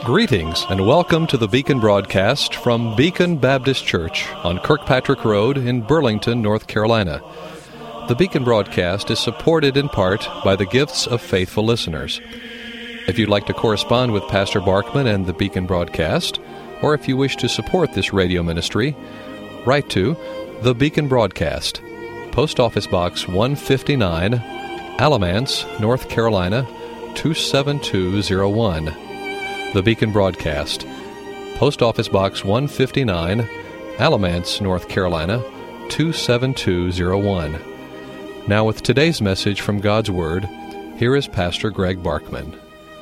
Greetings and welcome to the Beacon broadcast from Beacon Baptist Church on Kirkpatrick Road in Burlington, North Carolina. The Beacon broadcast is supported in part by the gifts of faithful listeners. If you'd like to correspond with Pastor Barkman and the Beacon broadcast, or if you wish to support this radio ministry, write to The Beacon Broadcast, Post Office Box 159, Alamance, North Carolina, 27201. The Beacon Broadcast, Post Office Box 159, Alamance, North Carolina, 27201. Now with today's message from God's Word, here is Pastor Greg Barkman.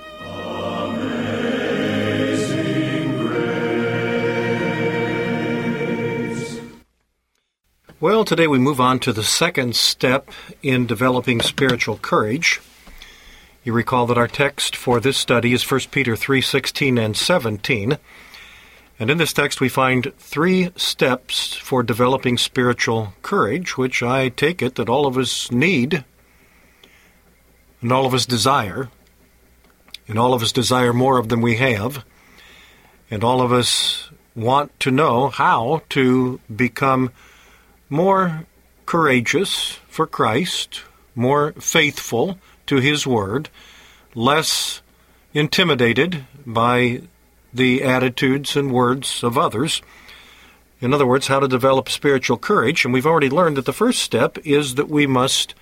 Well, today we move on to the second step in developing spiritual courage. You recall that our text for this study is 1 Peter 3:16 and 17. And in this text we find three steps for developing spiritual courage, which I take it that all of us need and all of us desire. And all of us desire more of than we have. And all of us want to know how to become more courageous for Christ, more faithful to His Word, less intimidated by the attitudes and words of others. In other words, how to develop spiritual courage. And we've already learned that the first step is that we must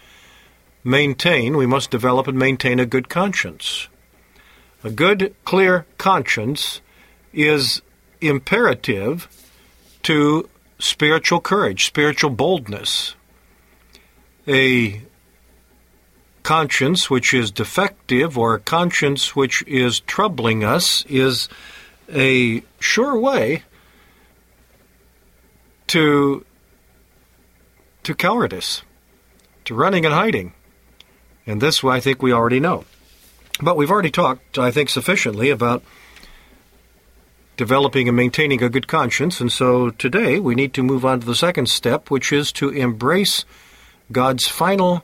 develop and maintain a good conscience. A good, clear conscience is imperative to spiritual courage, spiritual boldness. A conscience which is defective or a conscience which is troubling us is a sure way to cowardice, to running and hiding. And this I think we already know. But we've already talked, I think, sufficiently about developing and maintaining a good conscience, and so today we need to move on to the second step, which is to embrace God's promise,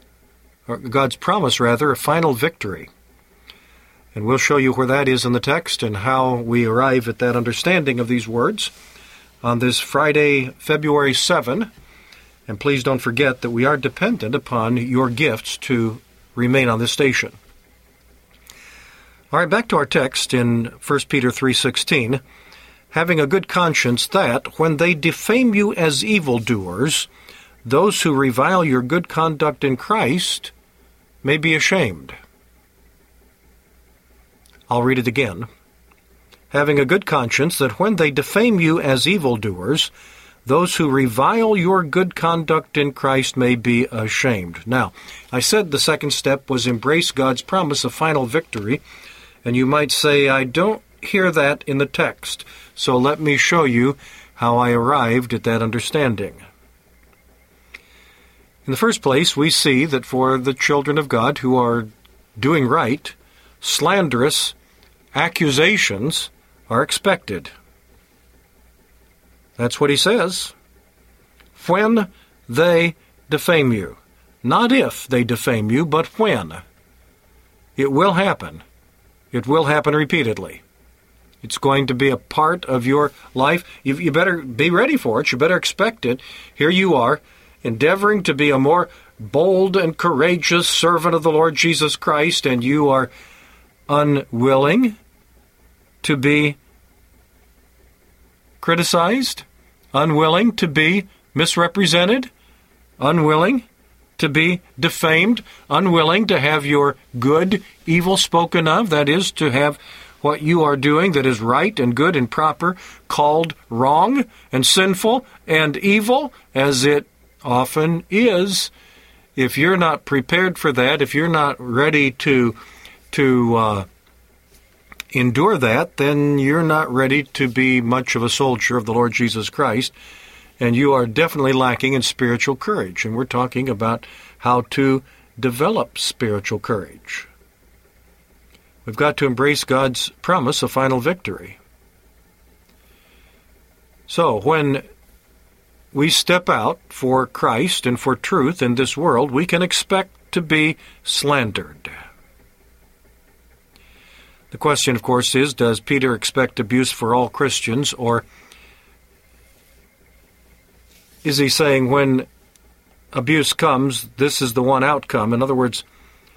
of final victory. And we'll show you where that is in the text and how we arrive at that understanding of these words on this Friday, February 7. And please don't forget that we are dependent upon your gifts to remain on this station. All right, back to our text in 1 Peter 3:16. Having a good conscience that, when they defame you as evildoers, those who revile your good conduct in Christ may be ashamed. I'll read it again. Having a good conscience that when they defame you as evildoers, those who revile your good conduct in Christ may be ashamed. Now, I said the second step was embrace God's promise of final victory, and you might say, I don't hear that in the text, so let me show you how I arrived at that understanding. In the first place, we see that for the children of God who are doing right, slanderous accusations are expected. That's what he says. When they defame you. Not if they defame you, but when. It will happen. It will happen repeatedly. It's going to be a part of your life. You better be ready for it. You better expect it. Here you are, endeavoring to be a more bold and courageous servant of the Lord Jesus Christ, and you are unwilling to be criticized, unwilling to be misrepresented, unwilling to be defamed, unwilling to have your good evil spoken of, that is, to have what you are doing that is right and good and proper called wrong and sinful and evil, as it often is. If you're not prepared for that, if you're not ready to endure that, then you're not ready to be much of a soldier of the Lord Jesus Christ, and you are definitely lacking in spiritual courage. And we're talking about how to develop spiritual courage. We've got to embrace God's promise of final victory. So when we step out for Christ and for truth in this world, we can expect to be slandered. The question, of course, is, does Peter expect abuse for all Christians, or is he saying when abuse comes, this is the one outcome? In other words,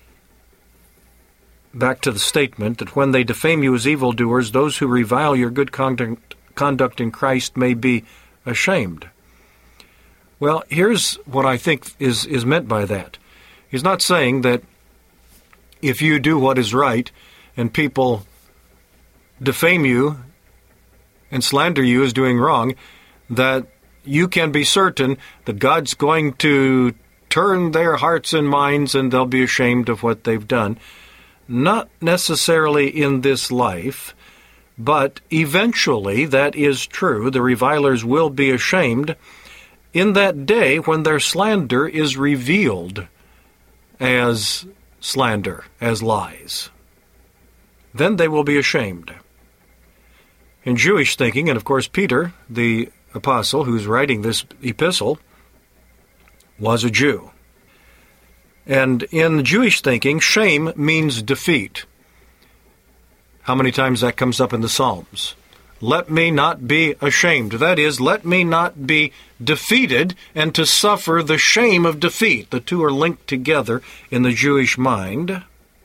back to the statement that when they defame you as evildoers, those who revile your good conduct in Christ may be ashamed. Well, here's what I think is meant by that. He's not saying that if you do what is right and people defame you and slander you as doing wrong, that you can be certain that God's going to turn their hearts and minds and they'll be ashamed of what they've done. Not necessarily in this life, but eventually that is true. The revilers will be ashamed in that day when their slander is revealed as slander, as lies. Then they will be ashamed. In Jewish thinking, and of course Peter, the apostle who's writing this epistle, was a Jew. And in Jewish thinking, shame means defeat. How many times that comes up in the Psalms? Let me not be ashamed. That is, let me not be defeated and to suffer the shame of defeat. The two are linked together in the Jewish mind.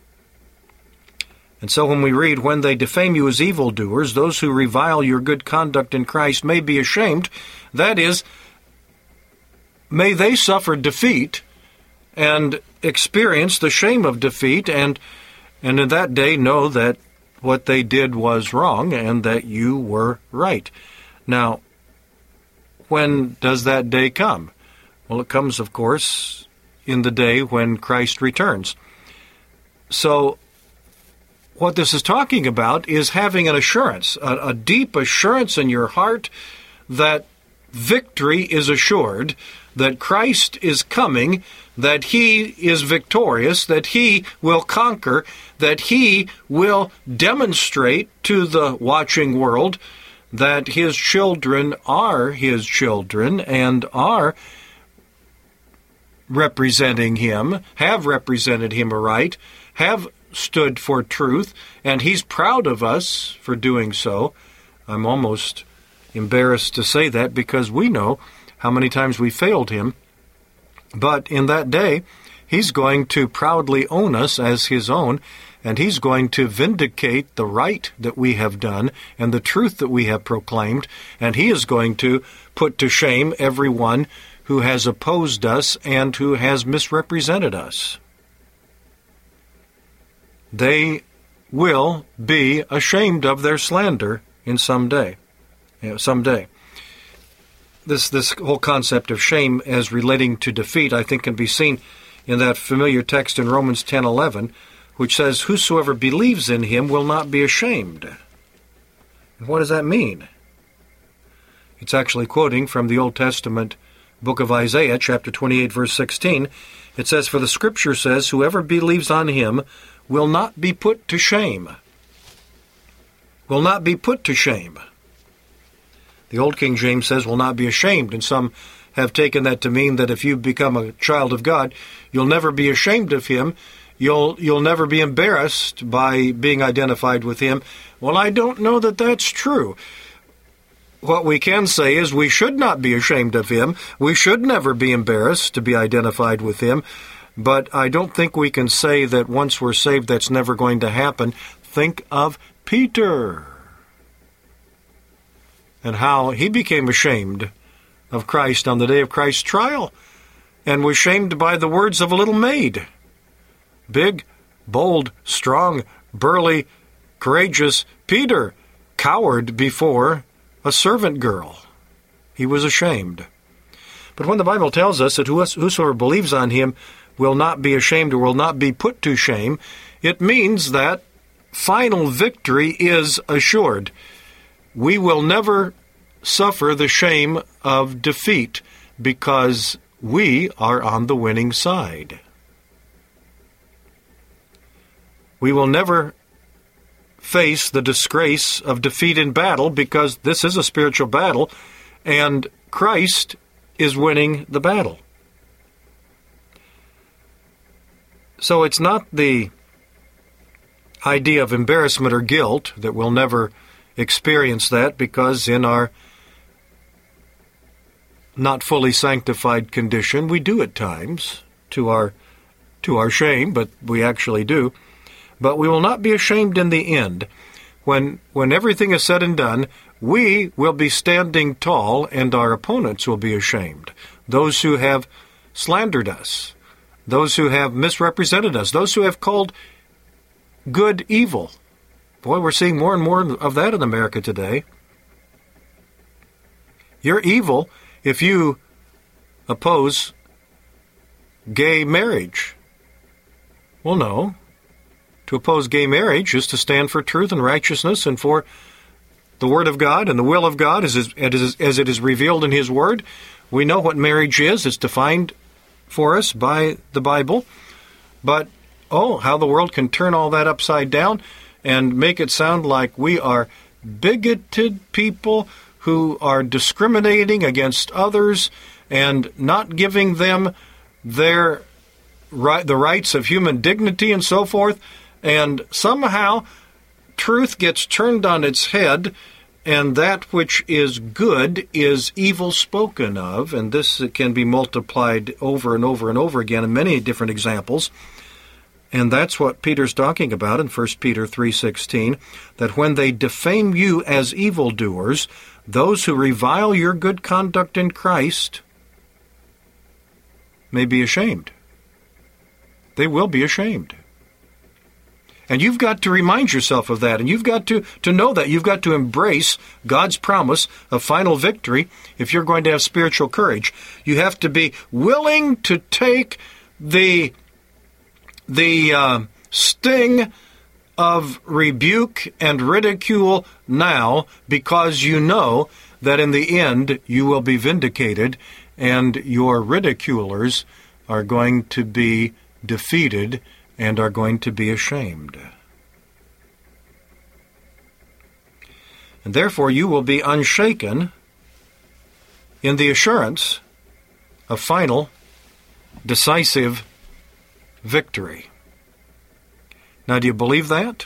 And so when we read, when they defame you as evildoers, those who revile your good conduct in Christ may be ashamed. That is, may they suffer defeat and experience the shame of defeat, and in that day know that what they did was wrong and that you were right. Now, when does that day come? Well, it comes, of course, in the day when Christ returns. So, what this is talking about is having an assurance, a deep assurance in your heart that victory is assured, that Christ is coming, that He is victorious, that He will conquer, that He will demonstrate to the watching world that His children are His children and are representing Him, have represented Him aright, have stood for truth, and He's proud of us for doing so. I'm almost embarrassed to say that because we know how many times we failed Him. But in that day, He's going to proudly own us as His own, and He's going to vindicate the right that we have done and the truth that we have proclaimed, and He is going to put to shame everyone who has opposed us and who has misrepresented us. They will be ashamed of their slander in someday. This whole concept of shame as relating to defeat, I think, can be seen in that familiar text in Romans 10:11, which says, "Whosoever believes in Him will not be ashamed." And what does that mean? It's actually quoting from the Old Testament book of Isaiah, chapter 28, verse 16. It says, "For the Scripture says, whoever believes on Him will not be put to shame." Will not be put to shame. The Old King James says, will not be ashamed, and some have taken that to mean that if you become a child of God, you'll never be ashamed of Him, you'll never be embarrassed by being identified with Him. Well, I don't know that that's true. What we can say is we should not be ashamed of Him, we should never be embarrassed to be identified with Him, but I don't think we can say that once we're saved that's never going to happen. Think of Peter and how he became ashamed of Christ on the day of Christ's trial and was shamed by the words of a little maid. Big, bold, strong, burly, courageous Peter cowered before a servant girl. He was ashamed. But when the Bible tells us that whosoever believes on Him will not be ashamed or will not be put to shame, it means that final victory is assured. We will never suffer the shame of defeat because we are on the winning side. We will never face the disgrace of defeat in battle because this is a spiritual battle and Christ is winning the battle. So it's not the idea of embarrassment or guilt, that we'll never experience that, because in our not fully sanctified condition, we do at times, to our shame, but we actually do. But we will not be ashamed in the end. When everything is said and done, we will be standing tall, and our opponents will be ashamed. Those who have slandered us, those who have misrepresented us, those who have called good evil. Boy, we're seeing more and more of that in America today. You're evil if you oppose gay marriage. Well, no. To oppose gay marriage is to stand for truth and righteousness and for the Word of God and the will of God as it is revealed in His Word. We know what marriage is. It's defined for us by the Bible. But, how the world can turn all that upside down and make it sound like we are bigoted people who are discriminating against others and not giving them the rights of human dignity and so forth. And somehow truth gets turned on its head, and that which is good is evil spoken of. And this can be multiplied over and over and over again in many different examples. And that's what Peter's talking about in 1 Peter 3:16, that when they defame you as evildoers, those who revile your good conduct in Christ may be ashamed. They will be ashamed. And you've got to remind yourself of that, and you've got to know that. You've got to embrace God's promise of final victory if you're going to have spiritual courage. You have to be willing to take the sting of rebuke and ridicule now, because you know that in the end you will be vindicated and your ridiculers are going to be defeated and are going to be ashamed. And therefore you will be unshaken in the assurance of final, decisive victory. Now, do you believe that?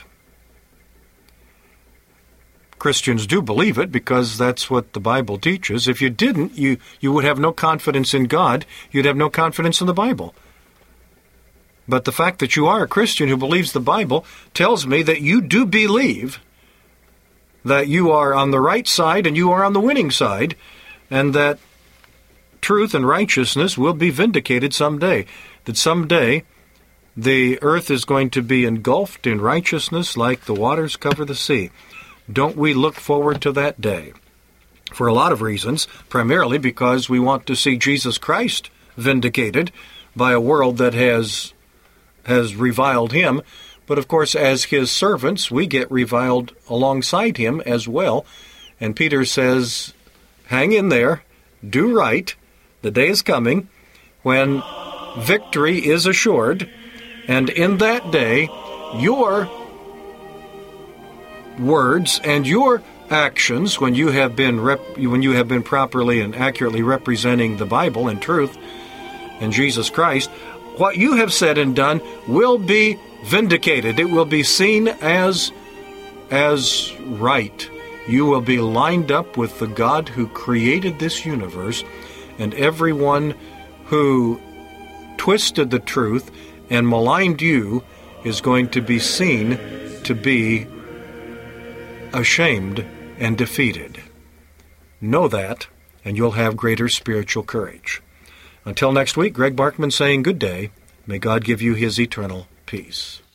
Christians do believe it because that's what the Bible teaches. If you didn't, you would have no confidence in God. You'd have no confidence in the Bible. But the fact that you are a Christian who believes the Bible tells me that you do believe that you are on the right side and you are on the winning side, and that truth and righteousness will be vindicated someday. That someday the earth is going to be engulfed in righteousness like the waters cover the sea. Don't we look forward to that day? For a lot of reasons, primarily because we want to see Jesus Christ vindicated by a world that has reviled Him. But of course, as His servants, we get reviled alongside Him as well. And Peter says, hang in there, do right. The day is coming when victory is assured. And in that day, your words and your actions, when you have been properly and accurately representing the Bible and truth and Jesus Christ, what you have said and done will be vindicated. It will be seen as right. You will be lined up with the God who created this universe, and everyone who twisted the truth and maligned you is going to be seen to be ashamed and defeated. Know that, and you'll have greater spiritual courage. Until next week, Greg Barkman saying good day. May God give you His eternal peace.